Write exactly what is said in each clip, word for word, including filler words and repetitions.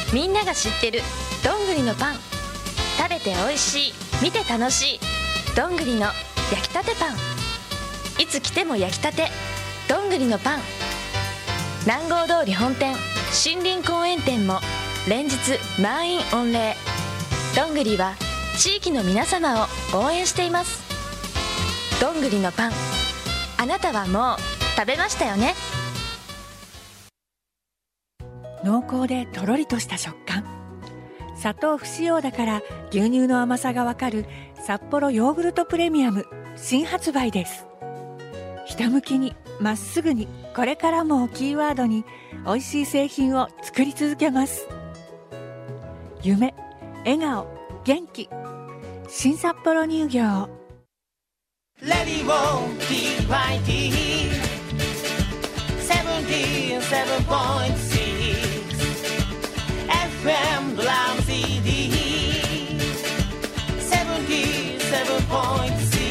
みんなが知ってるどんぐりのパン、食べておいしい、見て楽しいどんぐりの焼きたてパン、いつ来ても焼きたてどんぐりのパン。南郷通り本店、森林公園店も連日満員御礼。どんぐりは地域の皆様を応援しています。どんぐりのパン、あなたはもう食べましたよね。 濃厚でとろりとした食感、砂糖不使用だから牛乳の甘さがわかる札幌ヨーグルトプレミアム新発売です。ひたむきにまっすぐに、これからもをキーワードに美味しい製品を作り続けます。夢、笑顔、元気、新札幌乳業。 レディオ ティーワイティー セブンティーセブンポイントシックス エフエム ドラム シーディー セブンティーセブンポイントシックス。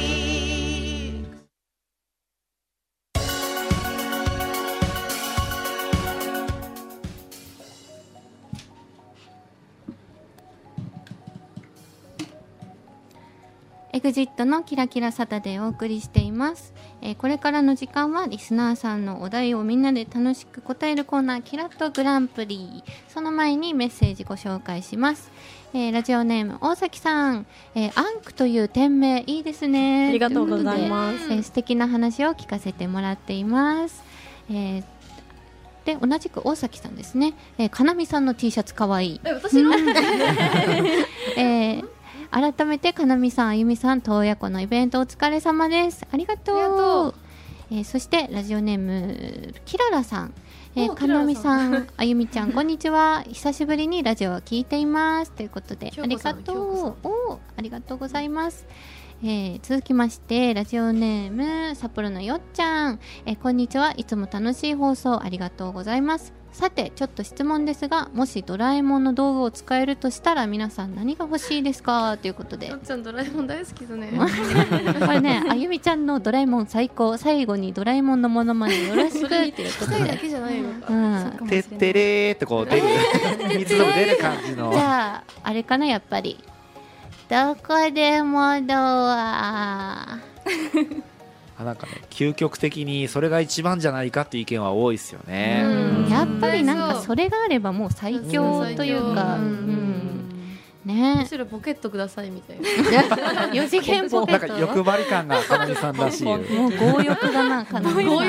エグジットのキラキラサタデーをお送りしています、えー、これからの時間はリスナーさんのお題をみんなで楽しく答えるコーナー、キラッとグランプリ。その前にメッセージご紹介します、えー、ラジオネーム大崎さん、えー、アンクという店名いいですね。 ありがとうございます。 えー、素敵な話を聞かせてもらっています、えーで同じく大崎さんですね、えー、かなみさんの T シャツかわいい。 え、私のえー改めてかなみさん、あゆみさん、洞爺湖のイベントお疲れ様です。ありがとう。ありがとう。えー、そしてラジオネームキララさん、えー、かなみさん、あゆみちゃん、こんにちは。久しぶりにラジオを聞いていますということで、ありがとう。おありがとうございます。えー、続きましてラジオネーム札幌のよっちゃん、えー、こんにちは。いつも楽しい放送ありがとうございます。さてちょっと質問ですが、もしドラえもんの道具を使えるとしたら皆さん何が欲しいですかということで。 よっちゃんドラえもん大好きだねこれね、あゆみちゃんのドラえもん最高、最後にドラえもんのモノマネよろしくっていうことでだけじゃないのか、 うん、 てってれーってこう出る水の出る感じの。 じゃああれかな、やっぱりどこでもドアあ、なんかね、究極的にそれが一番じゃないかっていう意見は多いですよね。 うん、やっぱりなんかそれがあればもう最強というか、うん、ね、 むしろポケットくださいみたいなよ次元ポケット、 なんか欲張り感がかなみさんらしい。もう強欲だな、かなみさん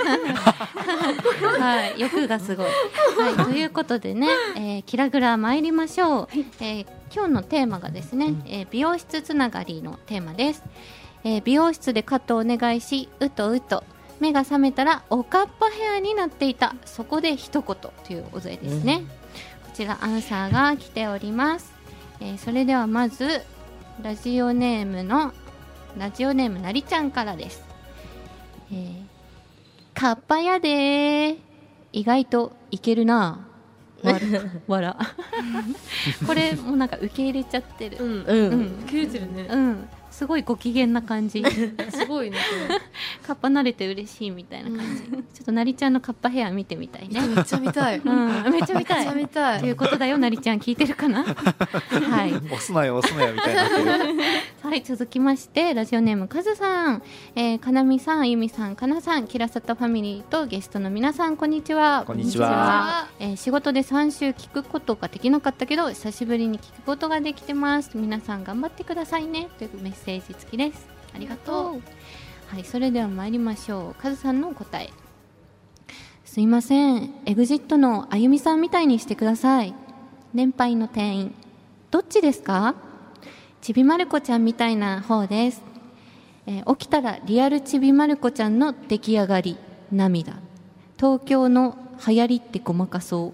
はい、欲がすごい、はい、ということでね、えー、キラグラ参りましょう、えー、今日のテーマがですね、えー、美容室つながりのテーマです。えー、美容室でカットをお願いし、うとうと目が覚めたらおかっぱヘアになっていた、そこで一言というお題ですね、うん、こちらアンサーが来ております、えー、それではまずラジオネームのラジオネームなりちゃんからです、えー、カッパやでー、意外といけるなわらわらこれもなんか受け入れちゃってる、うん、 うんうん、受け入れてるね、 うん、すごいご機嫌な感じすごいねこれカッパ慣れて嬉しいみたいな感じ、うん、ちょっとなりちゃんのカッパヘア見てみたいね。 めっちゃ見たい、 うん、めっちゃ見たいめっちゃ見たいということだよ。なりちゃん聞いてるかなはい押すなよ押すなよみたいになってるはい、続きましてラジオネームかずさん、えー、かなみさん、あゆみさん、かなさん、キラサタファミリーとゲストの皆さん、こんにちは。 こんにちは。 えー、仕事でさん週聞くことができなかったけど久しぶりに聞くことができてます。皆さん頑張ってくださいねというメッセージ付きです。ありがとう。はい、それでは参りましょう。カズさんのお答え。すいません、エグジットのあゆみさんみたいにしてください。年配の店員。どっちですか？ちびまる子ちゃんみたいな方です、えー、起きたらリアルちびまる子ちゃんの出来上がり。涙。東京の流行りってごまかそう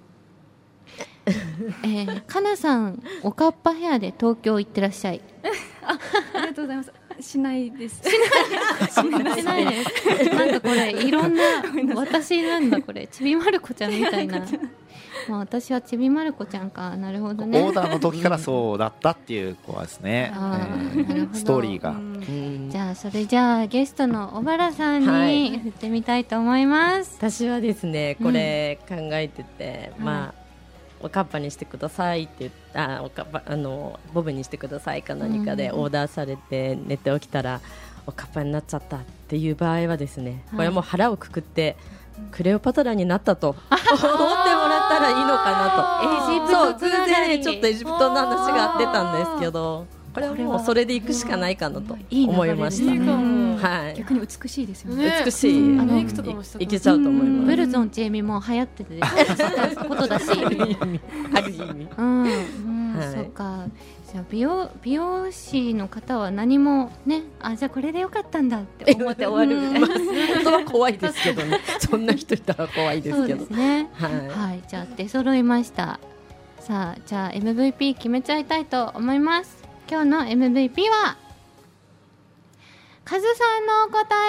えー、かなさん、おかっぱヘアで東京行ってらっしゃい。 あ, ありがとうございます。しないです。 しないしないです。なんかこれいろんな私なんだこれちびまる子ちゃんみたいな。まあ私はちびまる子ちゃんか。なるほどね。 オーダーの時からそうだったっていう子はですね、 あ、 えー、ストーリーが、うん、 じゃあそれじゃあゲストの小原さんに振ってみたいと思います、 はい、私はですねこれ考えてて、うん、まあおかっぱにしてくださいって言ったおかっぱあのボブにしてくださいか何かでオーダーされて寝て起きたらおかっぱになっちゃったっていう場合はですね、これはもう腹をくくってクレオパトラになったと思ってもらったらいいのかなと。エジプトそう偶然ちょっとエジプトの話が出たんですけど、これはもうそれでいくしかないかなと思いました。はい、 逆に美しいですよね。 美しい。 あのメイクとかもしたいけちゃうと思います。 ブルゾンチェミも流行っててことだし、 ある意味。 うん、そうか。じゃあ美容美容師の方は何もね、あじゃあこれでよかったんだって思って終わるみたいな。 本当は怖いですけどね。そんな人いたら怖いですけど。 そうですね。はい、はい、じゃあ出揃いました。さあじゃあ エムブイピー 決めちゃいたいと思います。今日の エムブイピー はカズさんのお答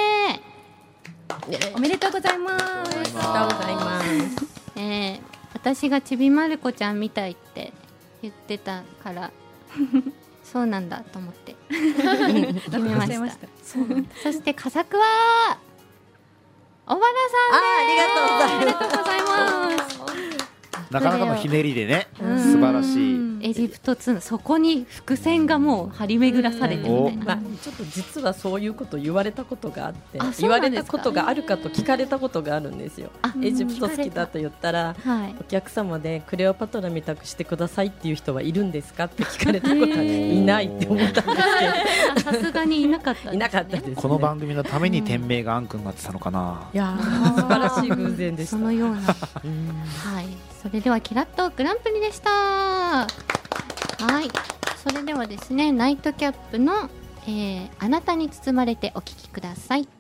え。 おめでとうございます。 おめでとうございます。 えー、私がちびまる子ちゃんみたいって言ってたからそうなんだと思って決めました。そして佳作は小原さんです。ありがとうございます。 なかなかのひねりでね、素晴らしい。 エジプトツナ、そこに伏線がもう張り巡らされてるみたいな、 まあ、ちょっと実はそういうこと言われたことがあって、言われたことがあるかと聞かれたことがあるんですよ。エジプト好きだと言ったら、はい、お客様でクレオパトラみたくしてくださいっていう人はいるんですかって聞かれたことはいないって思ったんですけど、さすがにいなかったですね。 いなかったですね。 この番組のために店名がアン君がなってたのかな。 いや素晴らしい偶然でした。 そのようなはい、それではキラッとグランプリでした。はい、それではですね、ナイトキャップの、えー、あなたに包まれてお聞きください。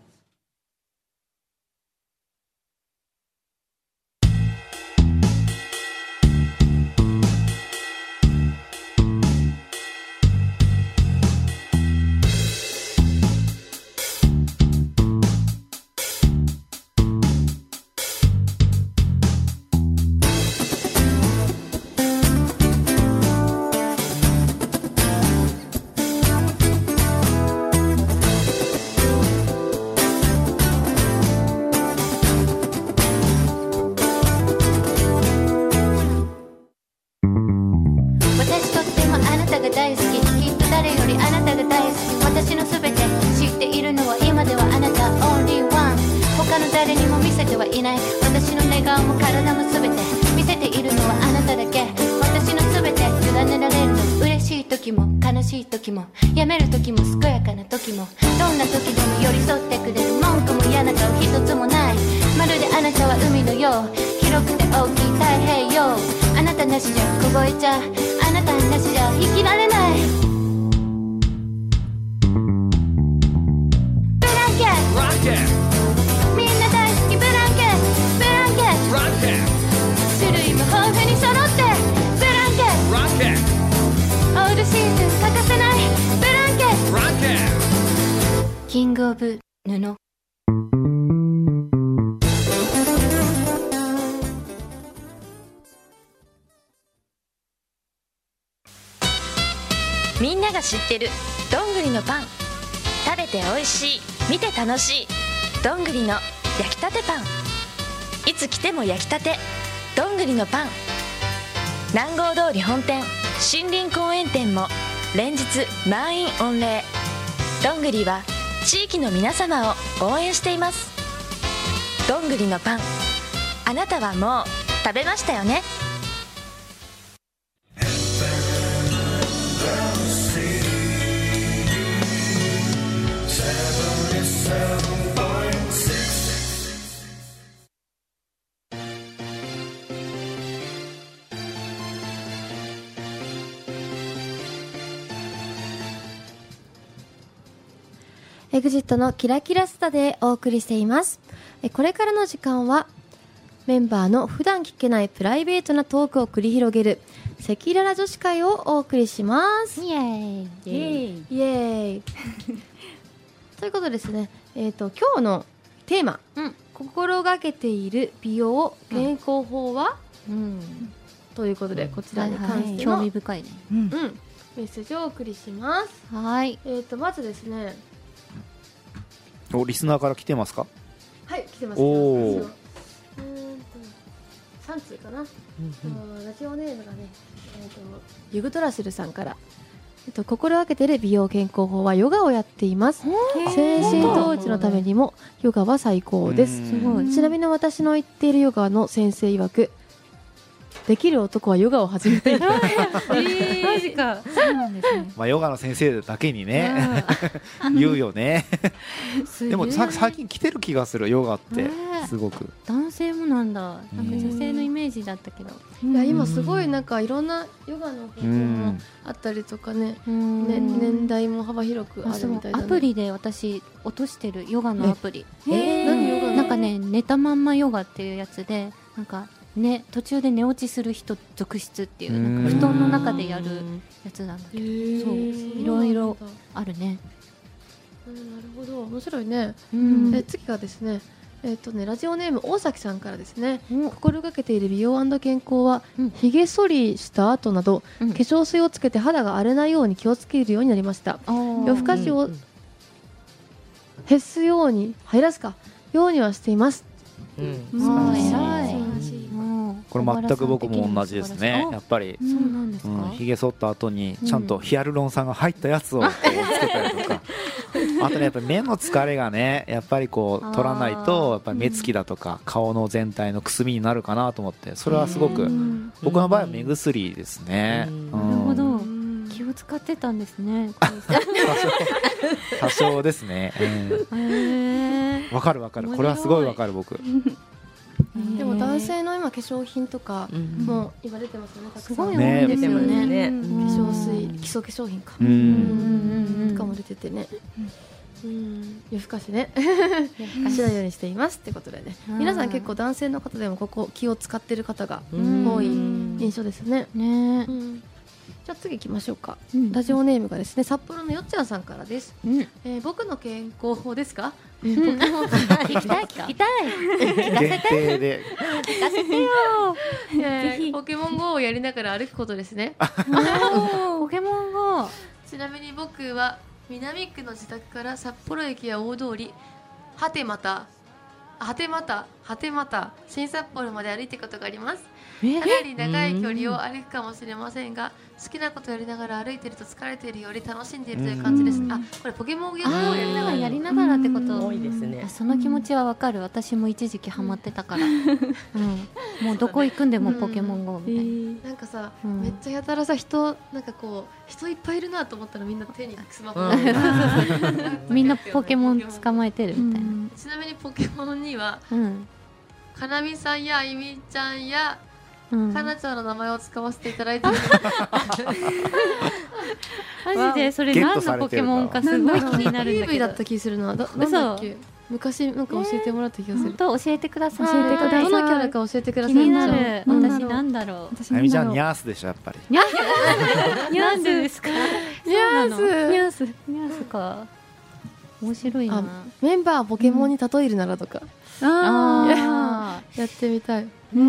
やめる時も健やかな時も、どんな時でも寄り添ってくれる、文句も嫌な顔一つもない。まるであなたは海のよう、広くて大きい太平洋。あなたなしじゃ凍えちゃう、あなたなしじゃ生きられない。ブランケット、みんな大好きブランケット、ブランケット、種類も豊富に揃って、ブランケット、オールシーズン欠かせないブランケット、キングオブ布。 みんなが知ってるどんぐりのパン、食べておいしい、見て楽しい、どんぐりの焼きたてパン。いつ来ても焼きたて、どんぐりのパン。南郷通り本店、森林公園店も連日満員御礼。どんぐりは地域の皆様を応援しています。どんぐりのパン、あなたはもう食べましたよね。 エグジットのキラキラスタでお送りしています。これからの時間はメンバーの普段聞けないプライベートなトークを繰り広げる赤裸々女子会をお送りします。 イエーイイエーイイエーイということですね、えーと、今日のテーマ、うん、心がけている美容健康法は、うん、ということで、こちらに関しての、はいはい、 興味深いね、 うんうん、メッセージをお送りします。 はい、 えーと、まずですね、おリスナーから来てますか？ はい、来てます。 おー、 さん通かな、うん、ラジオネームがね、えー、とユグトラシルさんから、えっと、心がけている美容健康法はヨガをやっています。精神統一のためにもヨガは最高です。ちなみに私の言っているヨガの先生曰く、できる男はヨガを始めている。 えー、マジか。そうなんですね。 まあヨガの先生だけにね言うよね。でもさ最近来てる気がする、ヨガってすごく。 男性もなんだ。なんか女性のイメージだったけど。 いや今すごいなんかいろんなヨガの方法もあったりとかね、ね年代も幅広くあるみたいな、ね。 アプリで私落としてるヨガのアプリ。 えー、何ヨガ？ なんかね寝たまんまヨガっていうやつで、なんか。ね、途中で寝落ちする人続出っていう、なんか布団の中でやるやつなんだけど、そういろいろあるね。 うん、なるほど、面白いね。 うん、 え次がですね、えっとねラジオネーム大崎さんからですね、心がけている美容&健康は、うん、ひげ剃りした後など、うん、化粧水をつけて肌が荒れないように気をつけるようになりました。夜更かしを減すように減らすかようにはしています。 うん、素晴らしい。これ全く僕も同じですね。やっぱりひげ剃った後にちゃんとヒアルロン酸が入ったやつをこうつけたりとか、あとねやっぱり目の疲れがねやっぱりこう取らないとやっぱり目つきだとか顔の全体のくすみになるかなと思って、それはすごく僕の場合は目薬ですね。 なるほど、気を使ってたんですね。 多少ですね。わかるわかる、これはすごいわかる僕。 でも男性の今化粧品とかも今出てますよね。 すごい多いですよね。 化粧水、基礎化粧品かとかも出ててね。夜更かしねしないようにしていますってことでね、皆さん結構男性の方でもここ気を使ってる方が多い印象ですね。ね、じゃあ次行きましょうか。ラジオネームがですね札幌のよっちゃんさんからです。えー、僕の健康法ですか？ポケモン聞きたい聞きたい聞かせてで聞かせてよえー、ポケモン ゴー をやりながら歩くことですね。 ポケモン ゴー。 ちなみに僕は南区の自宅から札幌駅や大通り、はてまたはてまたはてまた新札幌まで歩いていくことがあります。かなり長い距離を歩くかもしれませんが、好きなことをやりながら歩いていると疲れているより楽しんでいるという感じです。あ、これポケモン ゴー をやりながらやりながらってこと多いですね。 その気持ちはわかる。私も一時期ハマってたから、うん、もうどこ行くんでもポケモン ゴー みたいな、 えー、なんかさ、うん、めっちゃやたらさ人なんかこう人いっぱいいるなと思ったらみんな手にスマホをみんなポケモン捕まえてるみたいな、うん、 ちなみにポケモンには、うん、かなみさんやあゆみちゃんやうん、かなちゃんの名前を使わせていただいてるマジでそれ何のポケモンかすごい気になるんだけど、 ピーブイ だった気するな。どなんだっけ、昔なんか教えてもらった気がする。 と教えてください。 教えてください。どのキャラか教えてください。 気になる。私なんだろう。 あゆみちゃんニャースでしょやっぱり。 ニャースニャースですか。 ニャースニャースニャースか。面白いな。 メンバーポケモンに例えるならとか。ああやってみたい。 うん。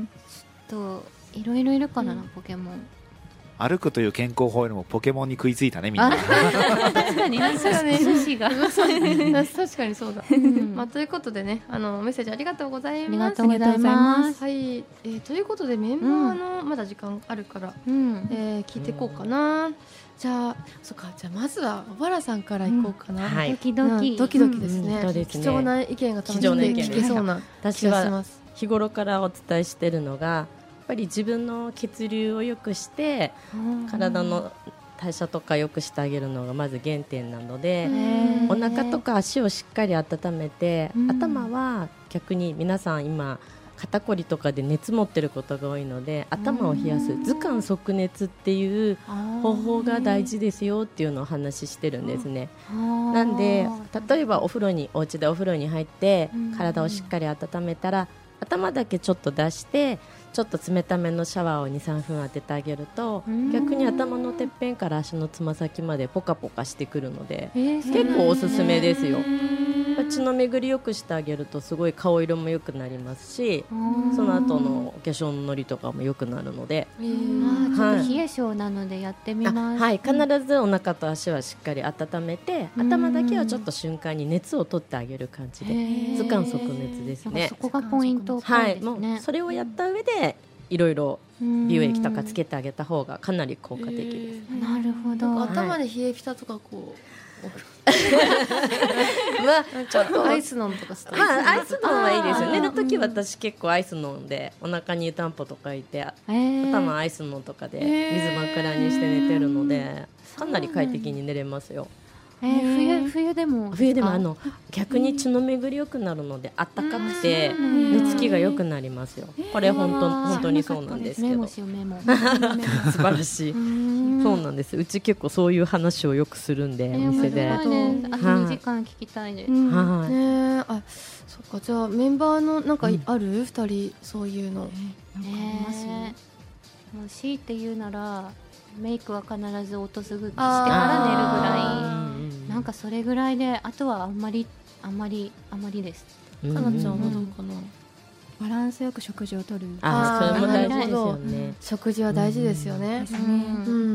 といろいろいるからな、うん、ポケモン。 歩くという健康法よりもポケモンに食いついたねみんな。 確かに確かに寿司が確かにそうだ、うんまあ、ということでね、あのメッセージありがとうございます。 ありがとうございます。 はい、えー、ということでメンバーの、うん、まだ時間あるから、うんえー、聞いていこうかな、うん、じゃあそっか、じゃあまずは小原さんからいこうかな、うんはい、 ドキドキドキドキですね、 うん、 貴重な意見が楽しんで聞けそうな気がします。 日頃からお伝えしているのがやっぱり自分の血流を良くして体の代謝とか良くしてあげるのがまず原点なので、お腹とか足をしっかり温めて、頭は逆に皆さん今肩こりとかで熱持ってることが多いので頭を冷やす頭寒足熱っていう方法が大事ですよっていうのをお話ししてるんですね。なんで例えばお風呂にお家でお風呂に入って体をしっかり温めたら頭だけちょっと出してちょっと冷ためのシャワーを にさんぷん当ててあげると逆に頭のてっぺんから足のつま先までポカポカしてくるので、えー、結構おすすめですよ。血の巡りよくしてあげるとすごい顔色も良くなりますし、その後のお化粧ののりとかも良くなるので、 えー、 ちょっと冷え性なのでやってみます。 はい、必ずお腹と足はしっかり温めて、頭だけはちょっと瞬間に熱を取ってあげる感じで、頭寒足熱ですね。 そこがポイント。 はい、もうそれをやった上でいろいろ美容液とかつけてあげた方がかなり効果的です。 なるほど。 頭で冷えピタとかこう。 まあちょっとアイス飲むとかしたら、まあ、アイス飲むはいいですよ。寝るとき私結構アイス飲んでお腹に湯たんぽとかいて、頭アイス飲むとかで水枕にして寝てるのでかなり快適に寝れますよ。 えー、冬冬でも冬でもあの逆に血の巡り良くなるのであったかくて寝つきが良くなりますよ。これ本当本当にそうなんですけど。 メモしようメモ。 素晴らしい。そうなんです。うち結構そういう話をよくするんで、 えー、 店で。 あとにじかん聞きたいです。 はい。 ねあ、そっか。じゃあメンバーのなんかある、うん、ふたりそういうの。 えー、なんかあります？もう強いて言うならメイクは必ず音すぐしてから寝るぐらい。なんかそれぐらいで、あとはあんまりあんまりあんまりです。 かなちゃんはどうかな。 バランスよく食事をとる。 ああ、それも大事ですよね。 食事は大事ですよね。うん。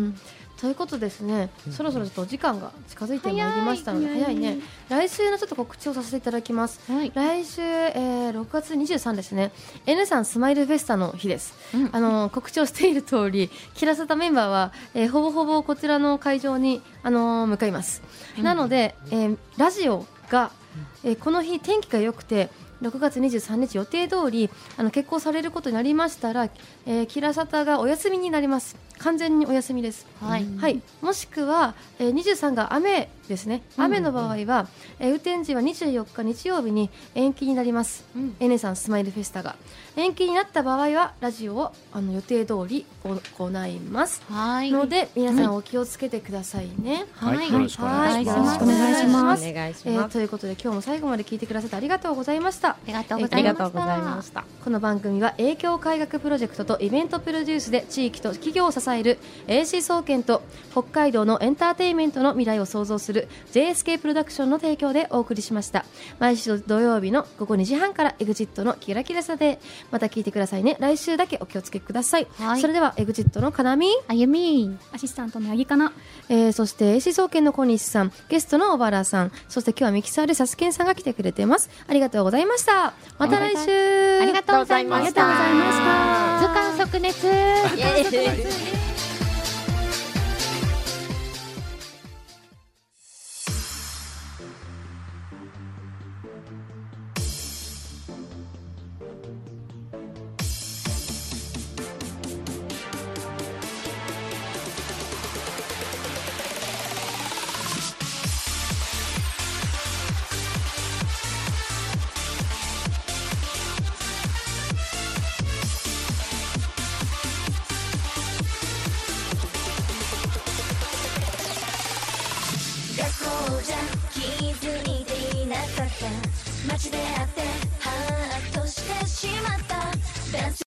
ということですね。そろそろちょっとお時間が近づいてまいりましたので、早いね。来週のちょっと告知をさせていただきます。来週、えー、ろくがつにじゅうさんですね。N さんスマイルフェスタの日です。あの告知をしている通り、キラサタメンバーは、えー、ほぼほぼこちらの会場にあのー、向かいます。なので、えー、ラジオが、えー、この日天気が良くて。ろくがつにじゅうさんにち予定通りあの決行されることになりましたら、えー、キラサタがお休みになります。完全にお休みです。はい、はい、もしくは、えー、にじゅうさんが雨ですね。雨の場合は、えー、雨天時はにじゅうよっか日曜日に延期になります。うん、エネさんスマイルフェスタが延期になった場合はラジオをあの予定通り行います。はいので皆さんお気をつけてくださいね。 はい、はい、よろしくお願いします。 お願いします。 お願いします。 えー、ということで今日も最後まで聞いてくださってありがとうございました。 ありがとうございました。 この番組は影響改革プロジェクトとイベントプロデュースで地域と企業を支える エーシー 総研と北海道のエンターテインメントの未来を創造する ジェイエスケー プロダクションの提供でお送りしました。毎週土曜日の午後にじはんから エグジット のキラキラさでまた聞いてくださいね。来週だけお気をつけください。はい、それでは エグジット のかなみ、 あゆみ、 アシスタントのあぎかな、 えー、そして エーシー 総研の小西さん、ゲストの小原さん、そして今日はミキサーでサスケンさんが来てくれてます。ありがとうございました。また来週。 ありがとうございました。図鑑即熱。 街で会って